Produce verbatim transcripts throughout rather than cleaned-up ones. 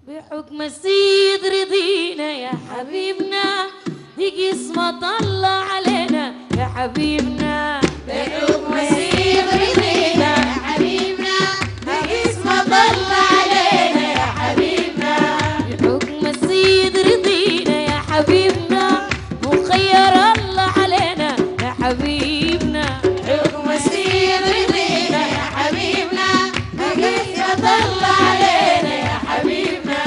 بحكم السيد رضينا يا حبيبنا، دي قسمة الله علينا يا حبيبنا. بحكم السيد رضينا يا حبيبنا، دي قسمة الله علينا يا حبيبنا. بحكم السيد رضينا يا حبيبنا، مخير الله علينا يا حبيبنا. بحكم السيد رضينا يا حبيبنا، دي قسمة الله علينا يا حبيبنا.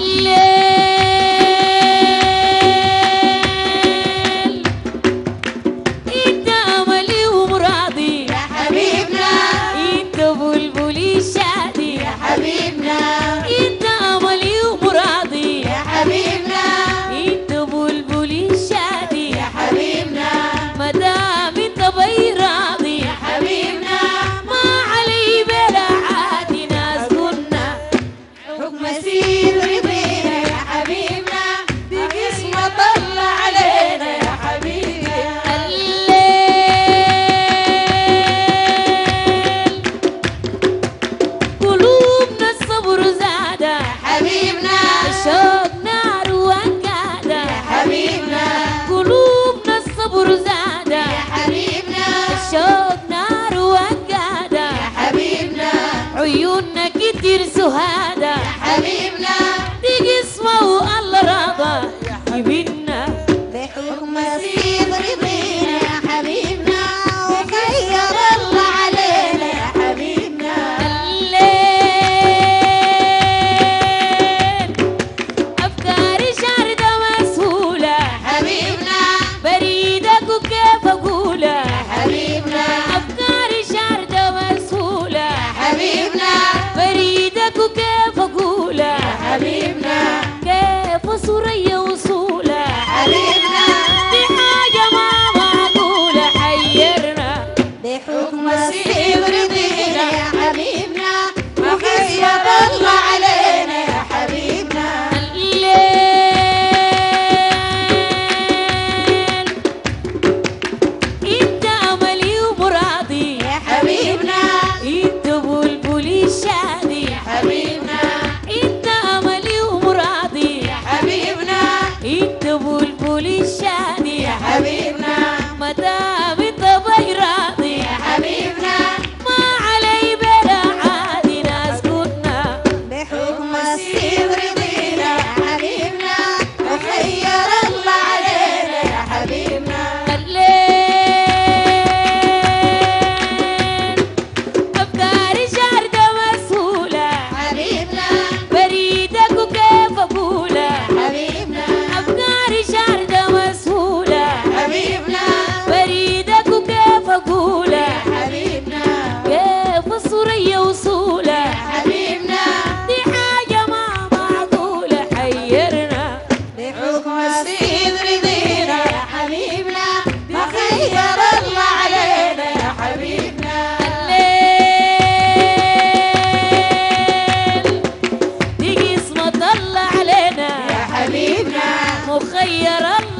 عيوننا كتير سهادة يا حبيبنا، دي قسمة والله راضى يبينا. بحكم السيد رضينا يا حبيبنا، وخير الله علينا يا حبيبنا. الليل أفكاري شاردة مسهولة حبيبنا، بريدك وكيف أقولها حبيبنا. أفكاري شاردة مسهولة حبيبنا، بريدك وكيف أقولها حبيبنا. كيف سوريا وصولها حبيبنا، دي حاجة ما معقولة حيرنا. بحكم السيد رضينا يا حبيبنا، وخير الله علينا يا حبيبنا. الليل انت املي ومرادي يا حبيبنا، انت بلبلي الشادي حبيبنا. انت املي ومرادي حبيبنا، انت بلبلي الشادي حبيبنا. مدام انت بيراضي يا حبيبنا، ما علي بلا عادي ناس كنا. بحكم السيد رضينا يا حبيبنا، وخير الله علينا يا حبيبنا. الليل أفكاري شاردة مسهولة حبيبنا، بريدك وكيف أقولها حبيبنا. أفكاري شاردة مسهولة حبيبنا، بريدك وكيف أقولها حبيبنا. كيف الصورية وصولها حبيبنا، دي حاجة ما معقولة حيرنا. بحكم السيد رضينا يا حبيبنا، وخير الله علينا يا حبيبنا. الليل دي قسمة الله علينا يا حبيبنا، مخير الله